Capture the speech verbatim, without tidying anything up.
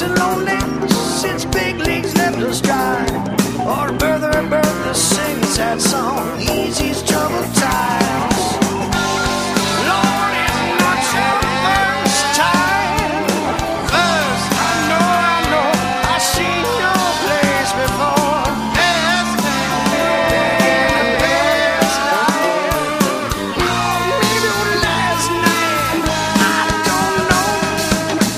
and lonely since big leagues left us dry. Or Bertha, Bertha sing a sad song.